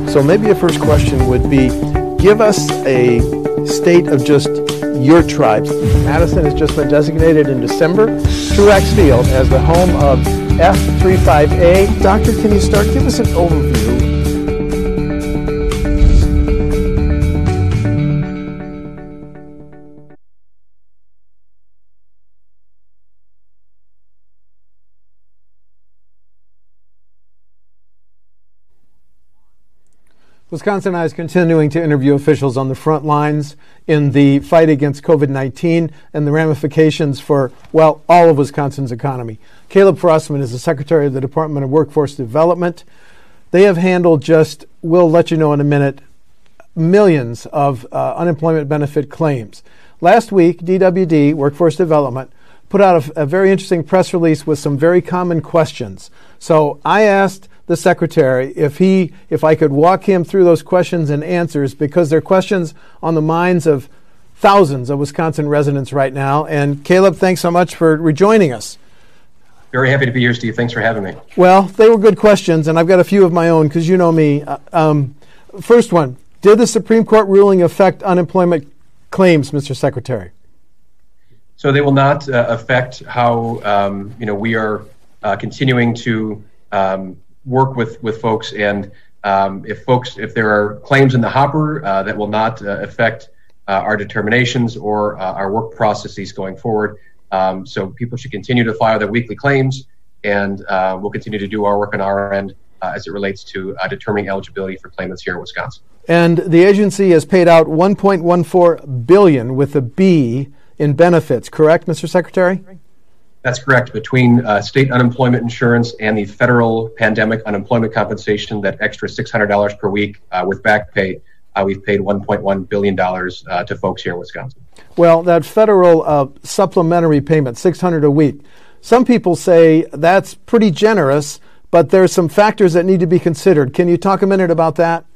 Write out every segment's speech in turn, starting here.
So maybe a first question would be, give us a state of just your tribes. Madison has just been designated in December, Truax Field, as the home of F35A. Doctor, can you start? Give us an overview. Wisconsin Eye is continuing to interview officials on the front lines in the fight against COVID-19 and the ramifications for, well, all of Wisconsin's economy. Caleb Frostman is the Secretary of the Department of Workforce Development. They have handled just, we'll let you know in a minute, millions of unemployment benefit claims. Last week, DWD, Workforce Development, put out a very interesting press release with some very common questions. So I asked the Secretary if I could walk him through those questions and answers, because they're questions on the minds of thousands of Wisconsin residents right now. And Caleb, thanks so much for rejoining us. Very happy to be here, Steve. Thanks for having me. Well, they were good questions, and I've got a few of my own because you know me. First one, did the Supreme Court ruling affect unemployment claims, Mr. Secretary? So they will not affect how we are continuing to work with folks, and if there are claims in the hopper, that will not affect our determinations or our work processes going forward. So people should continue to file their weekly claims, and we'll continue to do our work on our end as it relates to determining eligibility for claimants here in Wisconsin. And the agency has paid out $1.14 billion with a B in benefits, correct, Mr. Secretary? That's correct. Between state unemployment insurance and the federal pandemic unemployment compensation, that extra $600 per week with back pay, we've paid $1.1 billion to folks here in Wisconsin. Well, that federal supplementary payment, $600 a week, some people say that's pretty generous, but there's some factors that need to be considered. Can you talk a minute about that?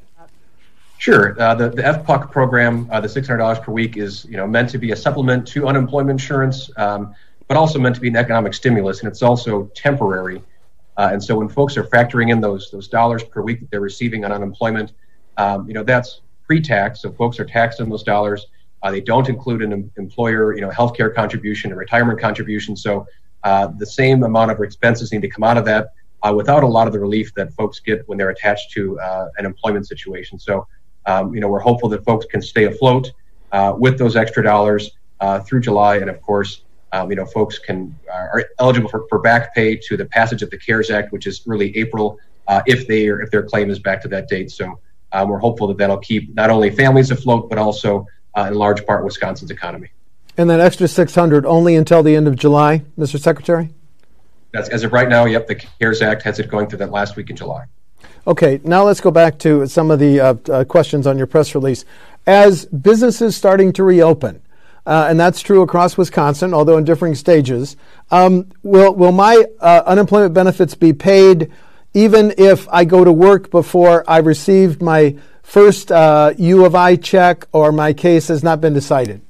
Sure. The FPUC program, the $600 per week, is meant to be a supplement to unemployment insurance, but also meant to be an economic stimulus, and it's also temporary. And so when folks are factoring in those dollars per week that they're receiving on unemployment, that's pre-tax, so folks are taxed on those dollars. They don't include an employer, healthcare contribution and retirement contribution. So the same amount of expenses need to come out of that without a lot of the relief that folks get when they're attached to an employment situation. So, we're hopeful that folks can stay afloat with those extra dollars through July, and of course, folks are eligible for back pay to the passage of the CARES Act, which is early April, if their claim is back to that date. So we're hopeful that that'll keep not only families afloat, but also in large part Wisconsin's economy. And that extra $600 only until the end of July, Mr. Secretary? That's as of right now. Yep, the CARES Act has it going through that last week in July. Okay, now let's go back to some of the questions on your press release. As businesses starting to reopen, and that's true across Wisconsin, although in differing stages, will my unemployment benefits be paid even if I go to work before I received my first U of I check or my case has not been decided?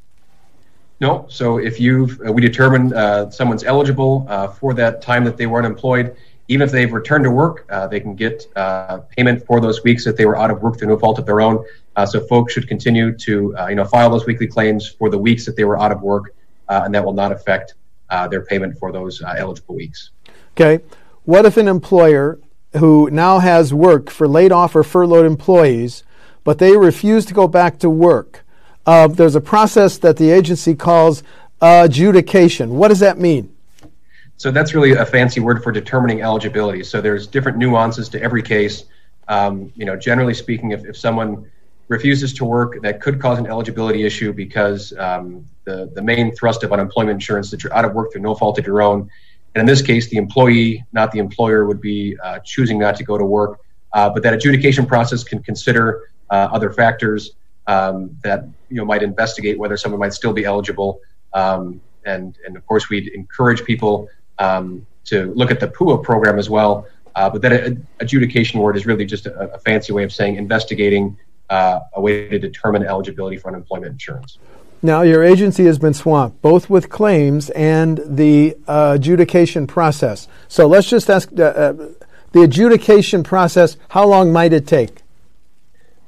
No. So if we determine someone's eligible for that time that they were unemployed, even if they've returned to work, they can get payment for those weeks that they were out of work through no fault of their own. So folks should continue to file those weekly claims for the weeks that they were out of work, and that will not affect their payment for those eligible weeks. Okay. What if an employer who now has work for laid off or furloughed employees, but they refuse to go back to work? There's a process that the agency calls adjudication. What does that mean? So that's really a fancy word for determining eligibility. So there's different nuances to every case. Generally speaking, if someone refuses to work, that could cause an eligibility issue because the main thrust of unemployment insurance, that you're out of work through no fault of your own. And in this case, the employee, not the employer, would be choosing not to go to work. But that adjudication process can consider other factors that might investigate whether someone might still be eligible. And of course, we'd encourage people to look at the PUA program as well. But that adjudication word is really just a fancy way of saying investigating a way to determine eligibility for unemployment insurance. Now, your agency has been swamped, both with claims and the adjudication process. So let's just ask the adjudication process, how long might it take?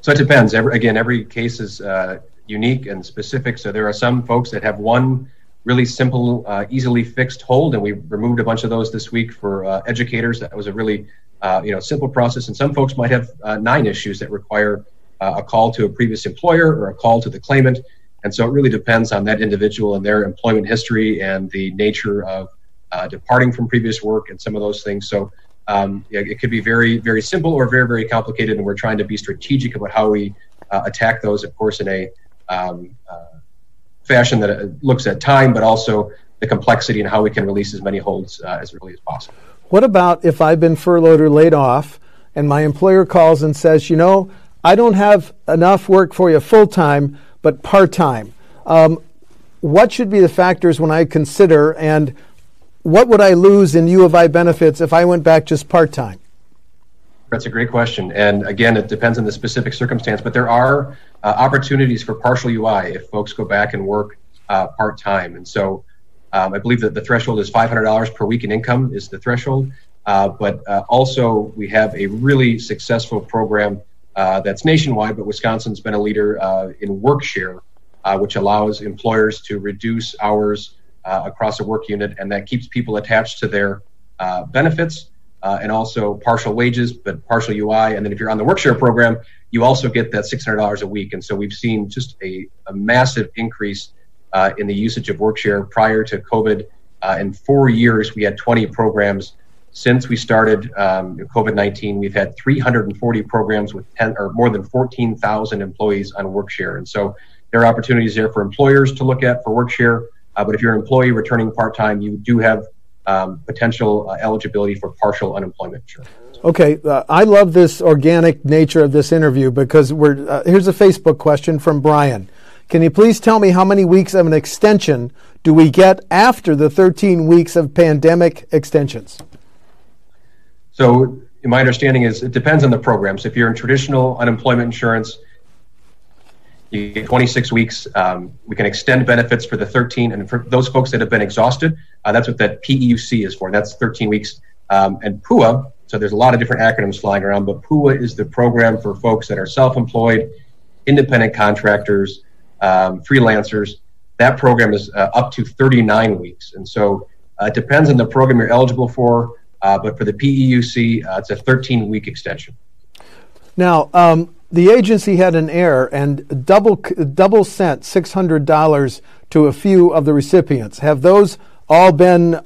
So it depends. Every case is unique and specific. So there are some folks that have one really simple, easily fixed hold, and we removed a bunch of those this week for educators. That was a really simple process. And some folks might have 9 issues that require a call to a previous employer or a call to the claimant. And so it really depends on that individual and their employment history and the nature of departing from previous work and some of those things. So it could be very, very simple or very, very complicated, and we're trying to be strategic about how we attack those, of course, in a fashion that looks at time, but also the complexity and how we can release as many holds as early as possible. What about if I've been furloughed or laid off and my employer calls and says, I don't have enough work for you full-time, but part-time? What should be the factors when I consider, and what would I lose in U of I benefits if I went back just part-time? That's a great question. And again, it depends on the specific circumstance, but there are opportunities for partial UI if folks go back and work part-time. And so I believe that the threshold is $500 per week in income is the threshold. But also we have a really successful program that's nationwide, but Wisconsin's been a leader in WorkShare, which allows employers to reduce hours across a work unit, and that keeps people attached to their benefits and also partial wages, but partial UI. And then if you're on the WorkShare program, you also get that $600 a week. And so we've seen just a massive increase in the usage of WorkShare prior to COVID. In 4 years, we had 20 programs. Since we started COVID-19, we've had 340 programs with more than 14,000 employees on WorkShare. And so there are opportunities there for employers to look at for WorkShare. But if you're an employee returning part-time, you do have potential eligibility for partial unemployment insurance. Okay, I love this organic nature of this interview because here's a Facebook question from Brian. Can you please tell me how many weeks of an extension do we get after the 13 weeks of pandemic extensions? So my understanding is it depends on the program. So if you're in traditional unemployment insurance, you get 26 weeks. We can extend benefits for the 13, and for those folks that have been exhausted, that's what that PEUC is for. That's 13 weeks. And PUA, so there's a lot of different acronyms flying around, but PUA is the program for folks that are self-employed, independent contractors, freelancers. That program is up to 39 weeks. And so it depends on the program you're eligible for, but for the PEUC, it's a 13-week extension. Now, the agency had an error and double sent $600 to a few of the recipients. Have those all been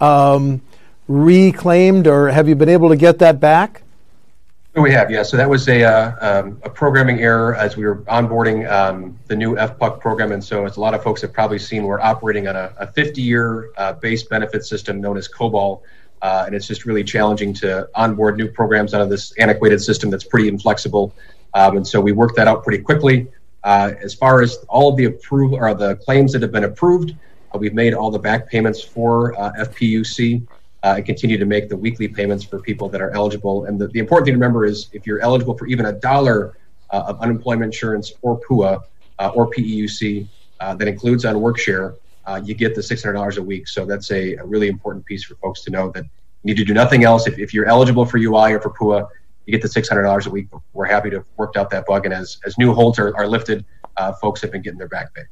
reclaimed, or have you been able to get that back? We have, yeah. So that was a programming error as we were onboarding the new FPUC program. And so as a lot of folks have probably seen, we're operating on a 50-year base benefit system known as COBOL. And it's just really challenging to onboard new programs out of this antiquated system that's pretty inflexible. And so we worked that out pretty quickly. As far as all of the approval or the claims that have been approved, we've made all the back payments for FPUC and continue to make the weekly payments for people that are eligible. And the important thing to remember is if you're eligible for even $1 of unemployment insurance or PUA or PEUC that includes on WorkShare, you get the $600 a week. So that's a really important piece for folks to know that you need to do nothing else. If you're eligible for UI or for PUA, you get the $600 a week. We're happy to have worked out that bug. And as new holds are lifted, folks have been getting their back pay.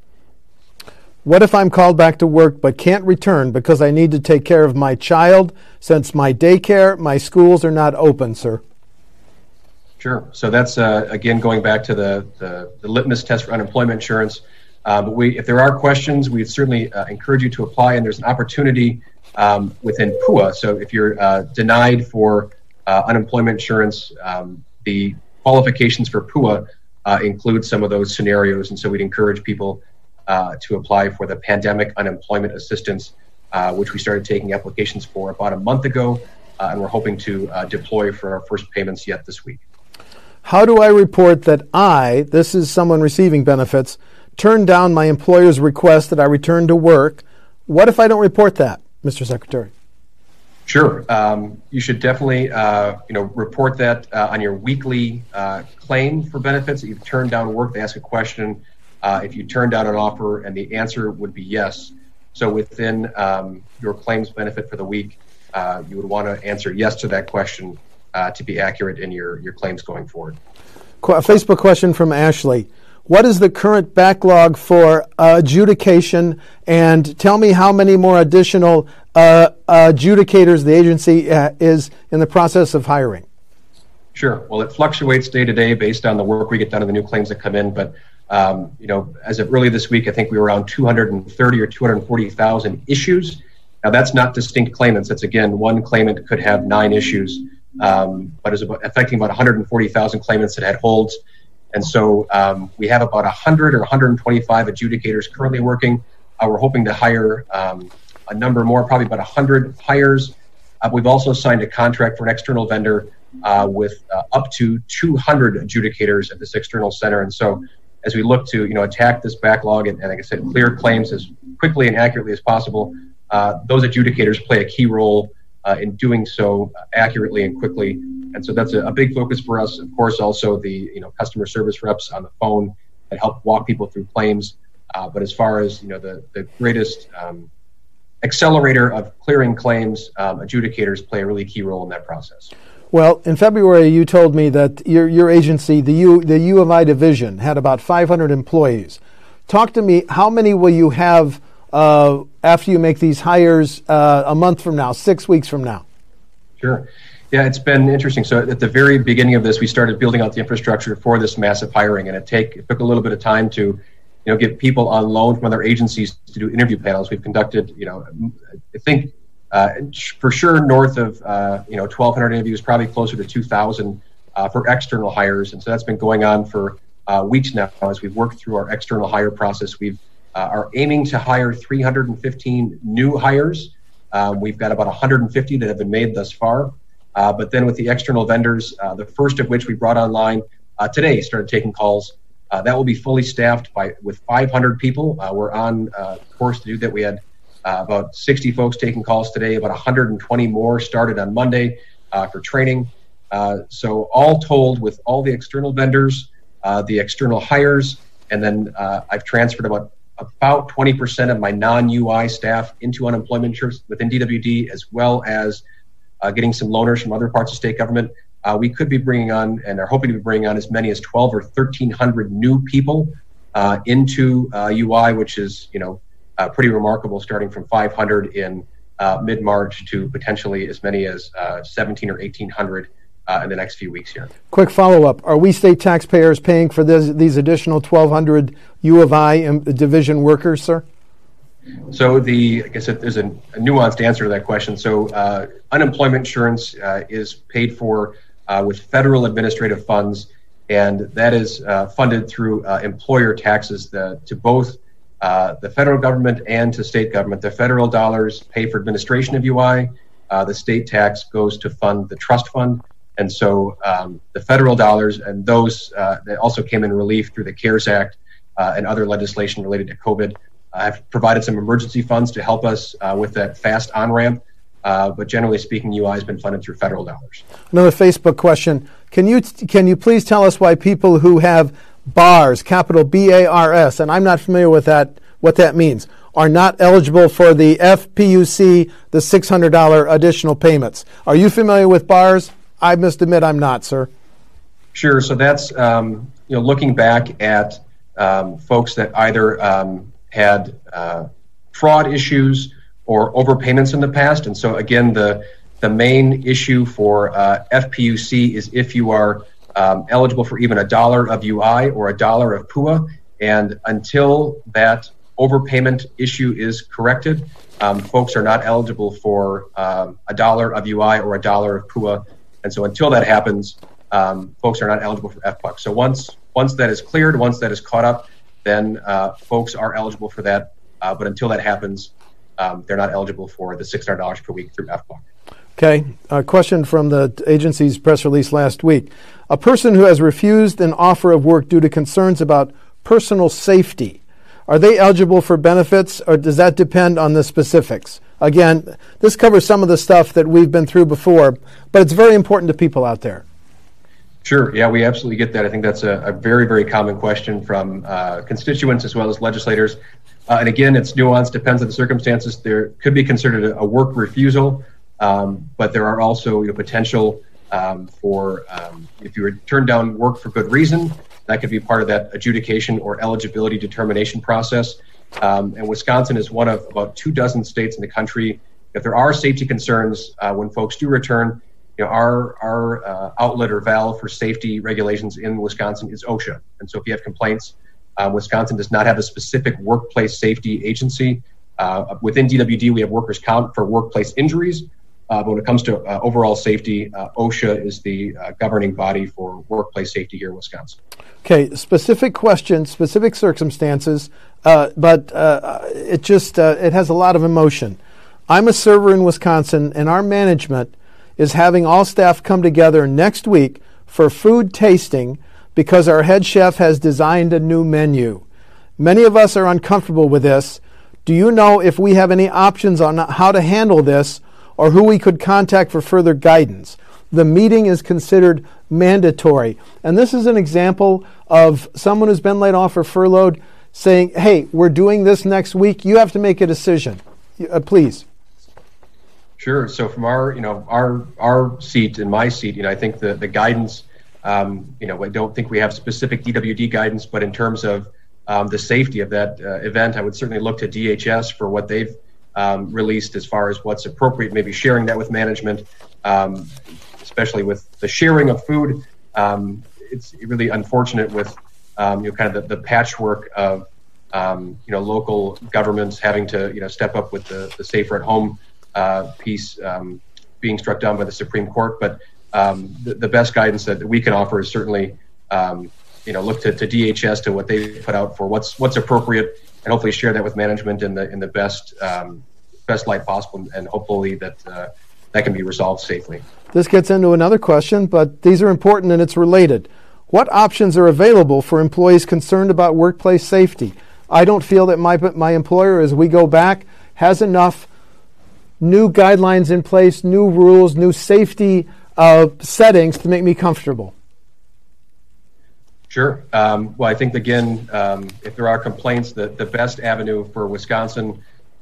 What if I'm called back to work but can't return because I need to take care of my child since my daycare, my schools are not open, sir? Sure. So that's, again, going back to the litmus test for unemployment insurance. But if there are questions, we'd certainly encourage you to apply, and there's an opportunity within PUA. So if you're denied for unemployment insurance, the qualifications for PUA include some of those scenarios, and so we'd encourage people to apply for the Pandemic Unemployment Assistance, which we started taking applications for about a month ago, and we're hoping to deploy for our first payments yet this week. How do I report that this is someone receiving benefits, turned down my employer's request that I return to work? What if I don't report that, Mr. Secretary? Sure. You should definitely report that on your weekly claim for benefits. If you've turned down work, they ask a question. If you turn down an offer and the answer would be yes. So within your claims benefit for the week, you would want to answer yes to that question to be accurate in your claims going forward. A Facebook question from Ashley. What is the current backlog for adjudication, and tell me how many more additional adjudicators the agency is in the process of hiring? Sure. Well, it fluctuates day to day based on the work we get done and the new claims that come in. But, as of early this week, I think we were around 230 or 240,000 issues. Now, that's not distinct claimants. That's, again, one claimant could have 9 issues, but it's affecting about 140,000 claimants that had holds. And so we have about 100 or 125 adjudicators currently working. We're hoping to hire a number more, probably about 100 hires. We've also signed a contract for an external vendor with up to 200 adjudicators at this external center. And so as we look to attack this backlog and like I said, clear claims as quickly and accurately as possible, those adjudicators play a key role in doing so accurately and quickly. And so that's a big focus for us. Of course, also the customer service reps on the phone that help walk people through claims. But as far as the greatest accelerator of clearing claims, adjudicators play a really key role in that process. Well, in February, you told me that your agency, the U of I division, had about 500 employees. Talk to me. How many will you have after you make these hires a month from now, 6 weeks from now? Sure. Yeah, it's been interesting. So at the very beginning of this, we started building out the infrastructure for this massive hiring, and it took a little bit of time to, get people on loan from other agencies to do interview panels. We've conducted, I think for sure north of 1,200 interviews, probably closer to 2,000 for external hires, and so that's been going on for weeks now as we've worked through our external hire process. We've are aiming to hire 315 new hires. We've got about 150 that have been made thus far. But then with the external vendors, the first of which we brought online today, started taking calls. That will be fully staffed with 500 people. We're on course to do that. We had about 60 folks taking calls today, about 120 more started on Monday for training. So all told, with all the external vendors, the external hires, and then I've transferred about 20% of my non-UI staff into unemployment insurance within DWD, as well as getting some loaners from other parts of state government. We could be bringing on, and are hoping to be bringing on, as many as 12 or 1,300 new people into UI, which is pretty remarkable, starting from 500 in mid-March to potentially as many as 17 or 1,800 in the next few weeks here. Quick follow-up. Are we state taxpayers paying for these additional 1,200 U of I division workers, sir? So I guess there's a nuanced answer to that question. So unemployment insurance is paid for with federal administrative funds, and that is funded through employer taxes to both the federal government and to state government. The federal dollars pay for administration of UI. The state tax goes to fund the trust fund. And so the federal dollars, and those that also came in relief through the CARES Act and other legislation related to COVID, have provided some emergency funds to help us with that fast on-ramp. But generally speaking, UI has been funded through federal dollars. Another Facebook question. Can you please tell us why people who have BARS, capital BARS, and I'm not familiar with that, what that means, are not eligible for the FPUC, the $600 additional payments? Are you familiar with BARS? I must admit I'm not, sir. Sure. So that's looking back at folks that either had fraud issues or overpayments in the past. And so again, the main issue for FPUC is if you are eligible for even $1 of UI or $1 of PUA. And until that overpayment issue is corrected, folks are not eligible for $1 of UI or $1 of PUA. And so until that happens, folks are not eligible for FPUC. So once that is cleared, once that is caught up, then folks are eligible for that. But until that happens, they're not eligible for the $600 per week through FPUC. Okay. A question from the agency's press release last week. A person who has refused an offer of work due to concerns about personal safety, are they eligible for benefits, or does that depend on the specifics? Again, this covers some of the stuff that we've been through before, but it's very important to people out there. Sure. Yeah, we absolutely get that. I think that's a very, very common question from constituents as well as legislators. And again, it's nuanced, depends on the circumstances. There could be considered a work refusal, but there are also potential for if you turn down work for good reason, that could be part of that adjudication or eligibility determination process. And Wisconsin is one of about 24 states in the country. If there are safety concerns when folks do return, our outlet or valve for safety regulations in Wisconsin is OSHA. And so if you have complaints, Wisconsin does not have a specific workplace safety agency. Within DWD, we have workers' comp for workplace injuries. But when it comes to overall safety, OSHA is the governing body for workplace safety here in Wisconsin. Okay, specific questions, specific circumstances, but it has a lot of emotion. I'm a server in Wisconsin, and our management is having all staff come together next week for food tasting because our head chef has designed a new menu. Many of us are uncomfortable with this. Do you know if we have any options on how to handle this or who we could contact for further guidance? The meeting is considered mandatory. And this is an example of someone who's been laid off or furloughed saying, hey, we're doing this next week. You have to make a decision. Please. Sure. So from our seat and my seat, I think the guidance, I don't think we have specific DWD guidance, but in terms of the safety of that event, I would certainly look to DHS for what they've released as far as what's appropriate, maybe sharing that with management, especially with the sharing of food. It's really unfortunate with kind of the patchwork of local governments having to step up with the safer at home piece being struck down by the Supreme Court. But the best guidance that we can offer is certainly look to DHS to what they put out for what's appropriate, and hopefully share that with management in the best light possible, and hopefully that can be resolved safely. This gets into another question, but these are important and it's related. What options are available for employees concerned about workplace safety? I don't feel that my employer, as we go back, has enough new guidelines in place, new rules, new safety settings to make me comfortable. Sure. Well, I think, again, if there are complaints, the best avenue for Wisconsin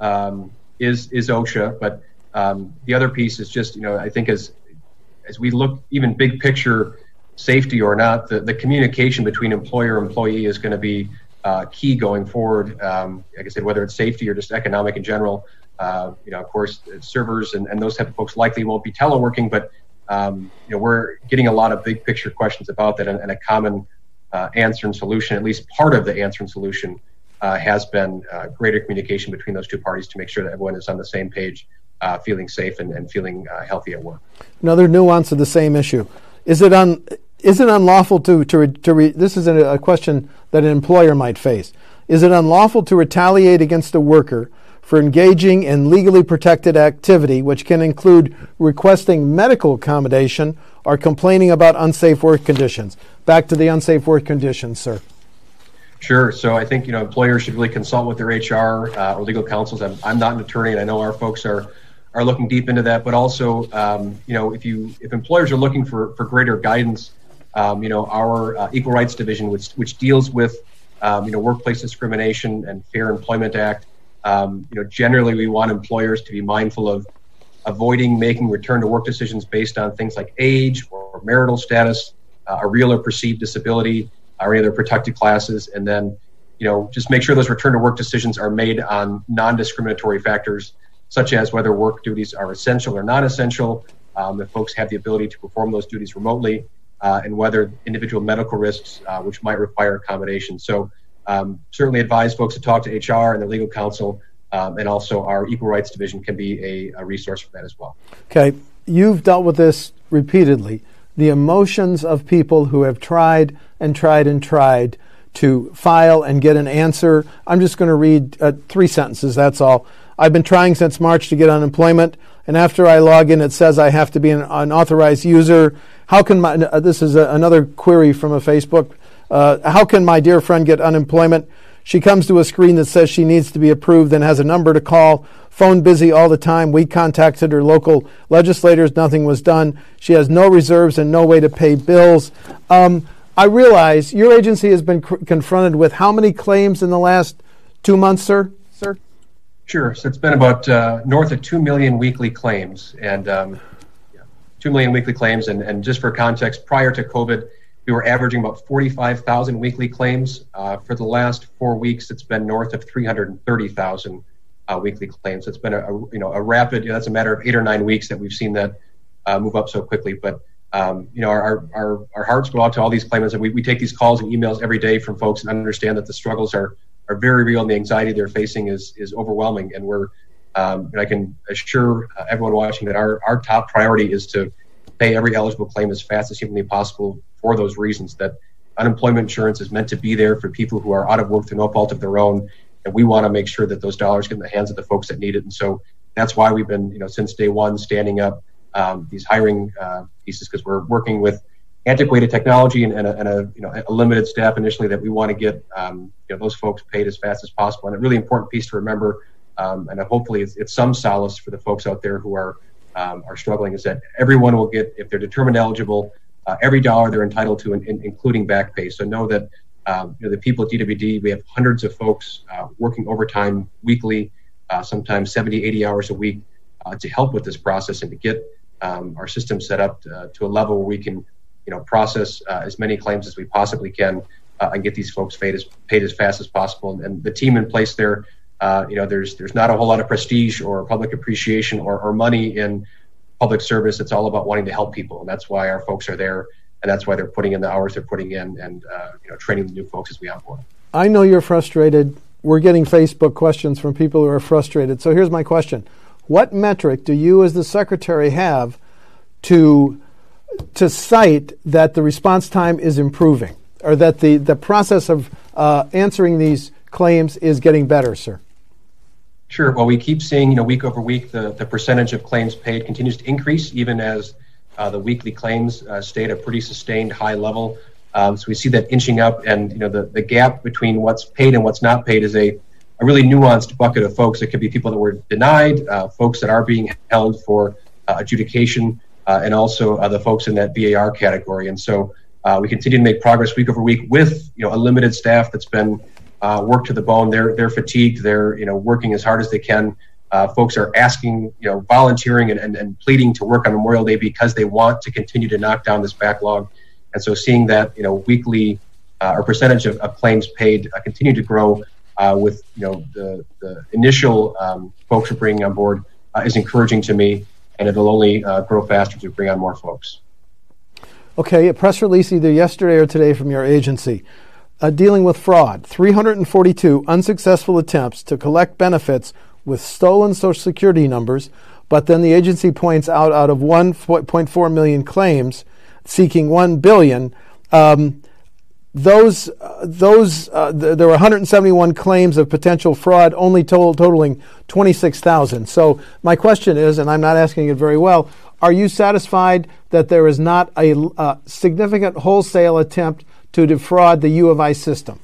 is OSHA. But the other piece is just, I think as we look even big picture, safety or not, the communication between employer and employee is going to be key going forward. Like I said, whether it's safety or just economic in general, of course, servers and those type of folks likely won't be teleworking, but we're getting a lot of big picture questions about that, and a common answer and solution, at least part of the answer and solution, has been greater communication between those two parties to make sure that everyone is on the same page, feeling safe and feeling healthy at work. Another nuance of the same issue. Is it unlawful this is a question that an employer might face. Is it unlawful to retaliate against a worker for engaging in legally protected activity, which can include requesting medical accommodation or complaining about unsafe work conditions? Back to the unsafe work conditions, sir. Sure. So I think employers should really consult with their HR or legal counsels. I'm not an attorney, and I know our folks are looking deep into that. But also, if employers are looking for greater guidance, our Equal Rights Division, which deals with workplace discrimination and Fair Employment Act. Generally, we want employers to be mindful of avoiding making return to work decisions based on things like age or marital status, a real or perceived disability, or any other protected classes, and then just make sure those return to work decisions are made on non-discriminatory factors, such as whether work duties are essential or non-essential, if folks have the ability to perform those duties remotely, and whether individual medical risks which might require accommodation. So certainly advise folks to talk to HR and their legal counsel, and also our Equal Rights Division can be a resource for that as well. Okay, you've dealt with this repeatedly. The emotions of people who have tried and tried and tried to file and get an answer. I'm just going to read 3 sentences, that's all. I've been trying since March to get unemployment, and after I log in, it says I have to be an authorized user. How can this is another query from a Facebook. How can my dear friend get unemployment? She comes to a screen that says she needs to be approved and has a number to call. Phone busy all the time. We contacted her local legislators. Nothing was done. She has no reserves and no way to pay bills. I realize your agency has been confronted with how many claims in the last 2 months, sir? Sure. So it's been about north of 2 million weekly claims, and 2 2 million weekly claims. And just for context, prior to COVID, we were averaging about 45,000 weekly claims. For the last 4 weeks, it's been north of 330,000 weekly claims. It's been a rapid. That's a matter of 8 or 9 weeks that we've seen that move up so quickly. But our hearts go out to all these claimants, and we take these calls and emails every day from folks and understand that the struggles are very real, and the anxiety they're facing is overwhelming. And and I can assure everyone watching that our top priority is to pay every eligible claim as fast as humanly possible for those reasons, that unemployment insurance is meant to be there for people who are out of work through no fault of their own, and we want to make sure that those dollars get in the hands of the folks that need it. And so that's why we've been, since day one, standing up these hiring pieces, because we're working with antiquated technology and a limited staff initially, that we want to get those folks paid as fast as possible. And a really important piece to remember, and hopefully it's some solace for the folks out there who are struggling, is that everyone will get, if they're determined eligible, every dollar they're entitled to, including back pay. So know that the people at DWD, we have hundreds of folks working overtime weekly, sometimes 70, 80 hours a week, to help with this process and to get our system set up to a level where we can process as many claims as we possibly can and get these folks paid as fast as possible. And the team in place there, there's not a whole lot of prestige or public appreciation or money in public service. It's all about wanting to help people, and that's why our folks are there, and that's why they're putting in the hours they're putting in, and training the new folks as we onboard. I know you're frustrated. We're getting Facebook questions from people who are frustrated. So here's my question: what metric do you, as the secretary, have to cite that the response time is improving, or that the process of answering these claims is getting better, sir? Sure. Well, we keep seeing, week over week, the percentage of claims paid continues to increase, even as the weekly claims stay at a pretty sustained high level. So we see that inching up, and the gap between what's paid and what's not paid is a really nuanced bucket of folks. It could be people that were denied, folks that are being held for adjudication, and also the folks in that VAR category. And so we continue to make progress week over week with a limited staff that's been worked to the bone. They're fatigued. They're working as hard as they can. Folks are asking, volunteering and pleading to work on Memorial Day because they want to continue to knock down this backlog. And so seeing that weekly or percentage of claims paid continue to grow with the initial folks we're bringing on board is encouraging to me, and it'll only grow faster as we bring on more folks. Okay, a press release either yesterday or today from your agency dealing with fraud. 342 unsuccessful attempts to collect benefits with stolen Social Security numbers, but then the agency points out of 1.4 million claims seeking $1 billion, there were 171 claims of potential fraud, only totaling 26,000. So my question is, and I'm not asking it very well, are you satisfied that there is not a significant wholesale attempt to defraud the U of I system?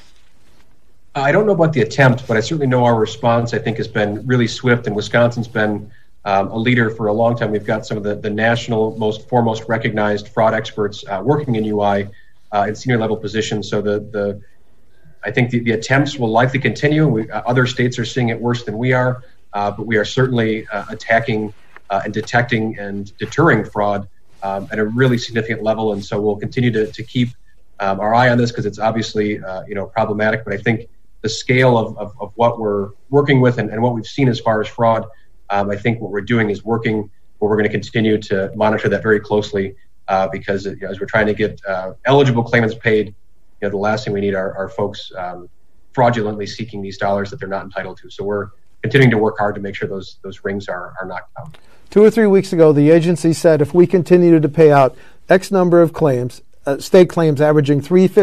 I don't know about the attempt, but I certainly know our response, I think, has been really swift, and Wisconsin's been a leader for a long time. We've got some of the national foremost recognized fraud experts working in UI in senior level positions. So I think the attempts will likely continue. Other states are seeing it worse than we are, but we are certainly attacking and detecting and deterring fraud at a really significant level. And so we'll continue to keep our eye on this, because it's obviously problematic. But I think the scale of what we're working with and what we've seen as far as fraud, I think what we're doing is working, but we're going to continue to monitor that very closely because as we're trying to get eligible claimants paid, the last thing we need are folks fraudulently seeking these dollars that they're not entitled to. So we're continuing to work hard to make sure those rings are knocked down. 2 or 3 weeks ago, the agency said if we continue to pay out X number of claims, state claims averaging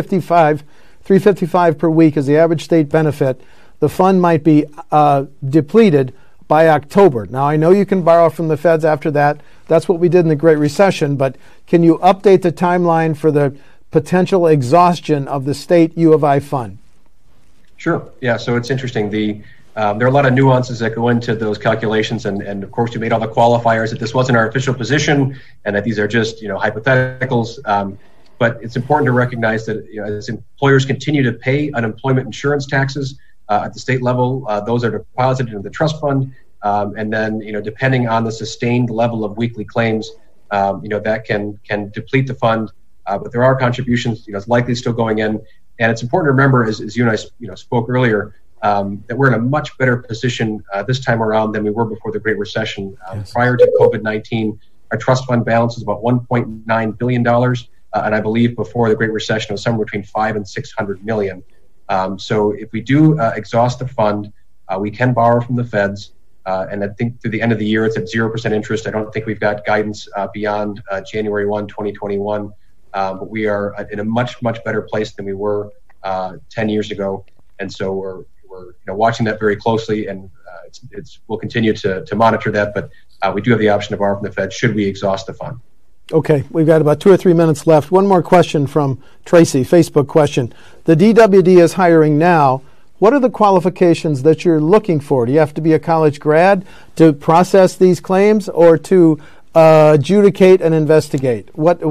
$355 per week as the average state benefit, the fund might be depleted by October. Now, I know you can borrow from the feds after that. That's what we did in the Great Recession. But can you update the timeline for the potential exhaustion of the state U of I fund? Sure. Yeah, so it's interesting. There are a lot of nuances that go into those calculations. And of course, you made all the qualifiers that this wasn't our official position and that these are just hypotheticals. But it's important to recognize that as employers continue to pay unemployment insurance taxes at the state level, those are deposited into the trust fund. And then, depending on the sustained level of weekly claims, that can deplete the fund. But there are contributions, it's likely still going in. And it's important to remember, as you and I, spoke earlier, that we're in a much better position this time around than we were before the Great Recession. Yes. Prior to COVID-19, our trust fund balance is about $1.9 billion. And I believe before the Great Recession, it was somewhere between $500 and $600 million. So if we do exhaust the fund, we can borrow from the feds. And I think through the end of the year, it's at 0% interest. I don't think we've got guidance beyond January 1, 2021. But we are in a much, much better place than we were 10 years ago. And so we're watching that very closely, and we'll continue to monitor that. But we do have the option to borrow from the Fed should we exhaust the fund. Okay, we've got about 2 or 3 minutes left. One more question from Tracy, Facebook question. The DWD is hiring now. What are the qualifications that you're looking for? Do you have to be a college grad to process these claims or to adjudicate and investigate?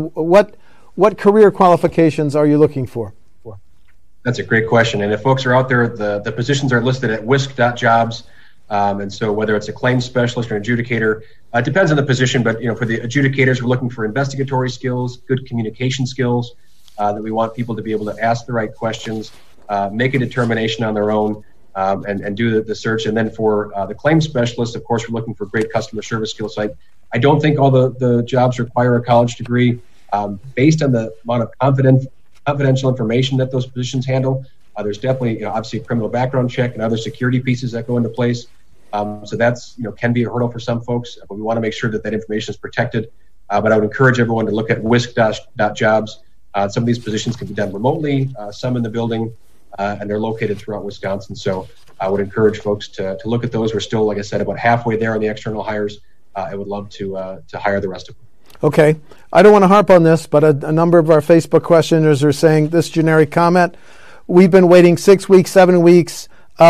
What career qualifications are you looking for? That's a great question. And if folks are out there, the positions are listed at wisc.jobs. And so whether it's a claims specialist or an adjudicator, it depends on the position. But for the adjudicators, we're looking for investigatory skills, good communication skills, that we want people to be able to ask the right questions, make a determination on their own, and do the search. And then for the claims specialist, of course, we're looking for great customer service skills. So I don't think all the jobs require a college degree. Based on the amount of confidential information that those positions handle, there's definitely, obviously a criminal background check and other security pieces that go into place. So that's, can be a hurdle for some folks, but we want to make sure that information is protected. But I would encourage everyone to look at wisc.jobs. Some of these positions can be done remotely, some in the building, and they're located throughout Wisconsin. So I would encourage folks to look at those. We're still, like I said, about halfway there on the external hires. I would love to hire the rest of them. Okay. I don't want to harp on this, but a number of our Facebook questioners are saying this generic comment. We've been waiting 6 weeks, 7 weeks.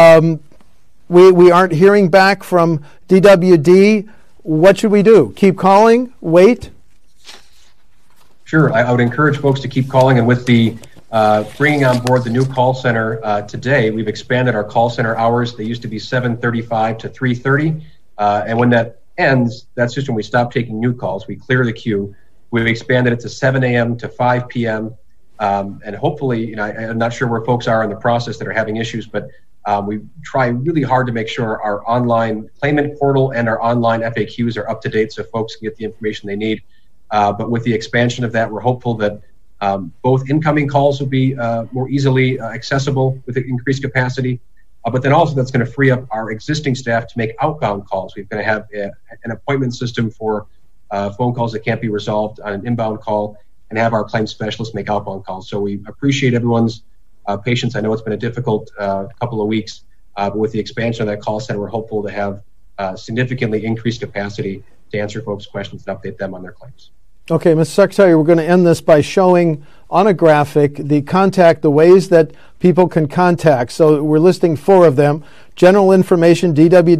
We aren't hearing back from DWD. What should we do? Keep calling? Wait? Sure. I would encourage folks to keep calling. And with the bringing on board the new call center today, we've expanded our call center hours. They used to be 7:35 to 3:30. And when that ends, that's just when we stop taking new calls. We clear the queue. We've expanded it to 7 a.m. to 5 p.m. And hopefully, I'm not sure where folks are in the process that are having issues, but we try really hard to make sure our online claimant portal and our online FAQs are up to date so folks can get the information they need. But with the expansion of that, we're hopeful that both incoming calls will be more easily accessible with the increased capacity. But then also that's going to free up our existing staff to make outbound calls. We're going to have an appointment system for phone calls that can't be resolved on an inbound call and have our claims specialists make outbound calls. So we appreciate everyone's patience. I know it's been a difficult couple of weeks, but with the expansion of that call center, we're hopeful to have significantly increased capacity to answer folks' questions and update them on their claims. Okay, Mr. Secretary, we're going to end this by showing on a graphic the ways that people can contact. So we're listing 4 of them. General information,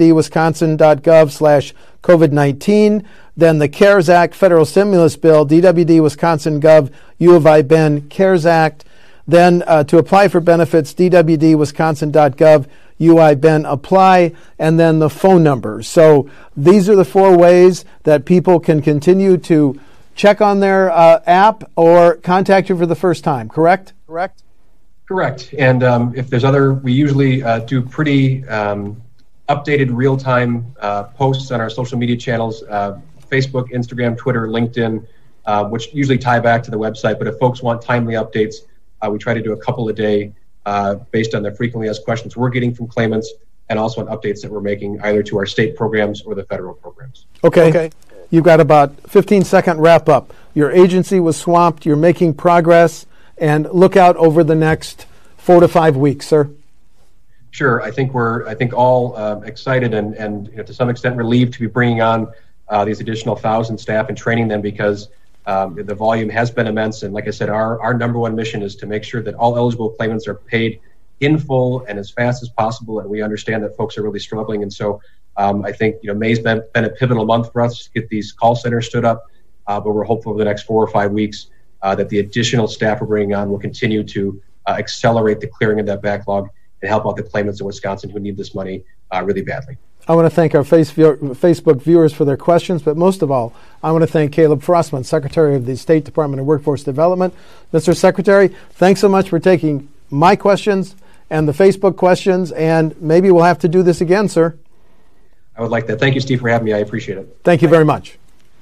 dwdwisconsin.gov/COVID-19. Then the CARES Act federal stimulus bill, DWD Wisconsin Gov, U of I Ben CARES Act. Then to apply for benefits, dwdwisconsin.gov, UI Ben apply, and then the phone numbers. So these are the 4 ways that people can continue to check on their app or contact you for the first time, correct? Correct. And if there's we usually do pretty updated real-time posts on our social media channels, Facebook, Instagram, Twitter, LinkedIn, which usually tie back to the website. But if folks want timely updates, we try to do a couple a day based on the frequently asked questions we're getting from claimants and also on updates that we're making either to our state programs or the federal programs. Okay. You've got about 15-second wrap-up. Your agency was swamped. You're making progress. And look out over the next 4 to 5 weeks, sir. Sure. I think all excited and to some extent relieved to be bringing on these additional 1,000 staff and training them because the volume has been immense. And like I said, our number one mission is to make sure that all eligible claimants are paid in full and as fast as possible. And we understand that folks are really struggling. And so I think May's been a pivotal month for us to get these call centers stood up, but we're hopeful over the next 4 or 5 weeks that the additional staff we're bringing on will continue to accelerate the clearing of that backlog and help out the claimants in Wisconsin who need this money really badly. I want to thank our Facebook viewers for their questions, but most of all, I want to thank Caleb Frostman, Secretary of the State Department of Workforce Development. Mr. Secretary, thanks so much for taking my questions and the Facebook questions, and maybe we'll have to do this again, sir. I would like that. Thank you, Steve, for having me. I appreciate it. Thank you very much.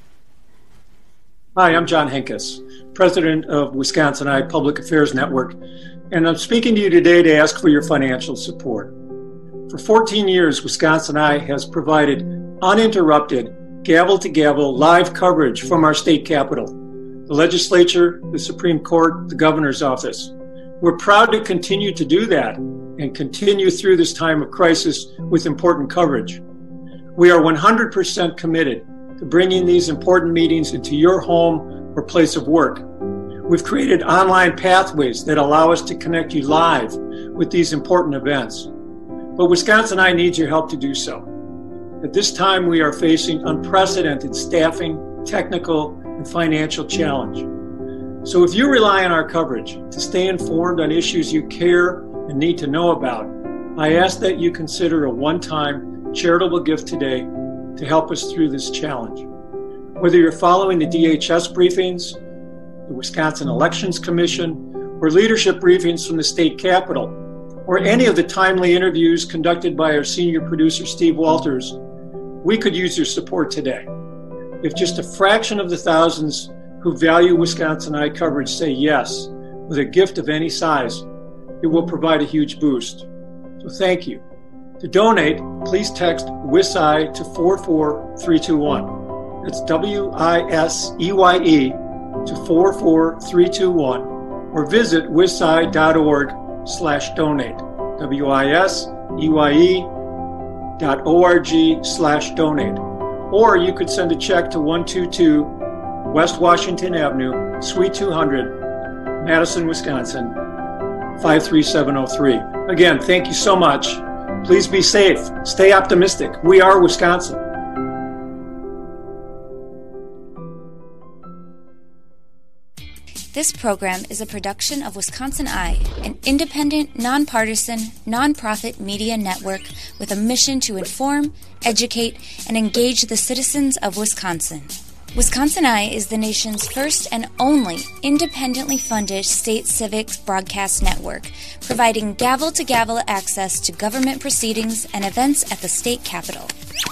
Hi, I'm John Henkes, President of Wisconsin-I Public Affairs Network, and I'm speaking to you today to ask for your financial support. For 14 years, Wisconsin-I has provided uninterrupted, gavel-to-gavel live coverage from our state capitol, the legislature, the Supreme Court, the governor's office. We're proud to continue to do that and continue through this time of crisis with important coverage. We are 100% committed to bringing these important meetings into your home or place of work. We've created online pathways that allow us to connect you live with these important events. But Wisconsin-I needs your help to do so. At this time, we are facing unprecedented staffing, technical, and financial challenge. So if you rely on our coverage to stay informed on issues you care and need to know about, I ask that you consider a one-time charitable gift today to help us through this challenge. Whether you're following the DHS briefings, the Wisconsin Elections Commission, or leadership briefings from the state capitol, or any of the timely interviews conducted by our senior producer, Steve Walters, we could use your support today. If just a fraction of the thousands who value Wisconsin-I coverage say yes with a gift of any size, it will provide a huge boost. So thank you. To donate, please text WISI to 44321. That's WISEYE to 44321, or visit wisei.org/donate, WISEYE.org/donate. Or you could send a check to 122 West Washington Avenue, Suite 200, Madison, Wisconsin, 53703. Again, thank you so much. Please be safe. Stay optimistic. We are Wisconsin. This program is a production of Wisconsin-I, an independent, nonpartisan, nonprofit media network with a mission to inform, educate, and engage the citizens of Wisconsin. Wisconsin-I is the nation's first and only independently funded state civic broadcast network, providing gavel-to-gavel access to government proceedings and events at the state capitol.